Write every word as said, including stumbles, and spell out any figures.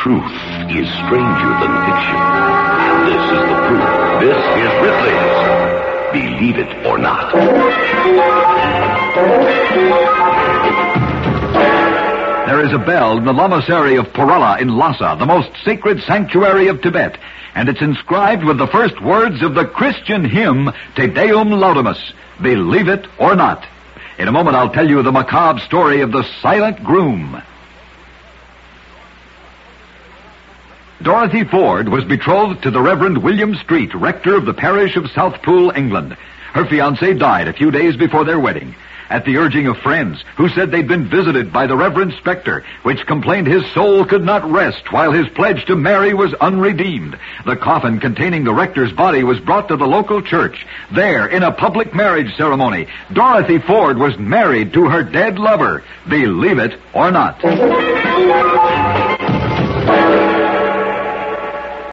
Truth is stranger than fiction. And this is the proof. This is Ripley's Believe It or Not. There is a bell in the lamasery of Porala in Lhasa, the most sacred sanctuary of Tibet, and it's inscribed with the first words of the Christian hymn, Te Deum Laudamus, Believe It or Not. In a moment, I'll tell you the macabre story of the silent groom. Dorothy Ford was betrothed to the Reverend William Street, rector of the parish of Southpool, England. Her fiancé died a few days before their wedding. At the urging of friends who said they'd been visited by the Reverend Spectre, which complained his soul could not rest while his pledge to marry was unredeemed, the coffin containing the rector's body was brought to the local church. There, in a public marriage ceremony, Dorothy Ford was married to her dead lover. Believe it or not.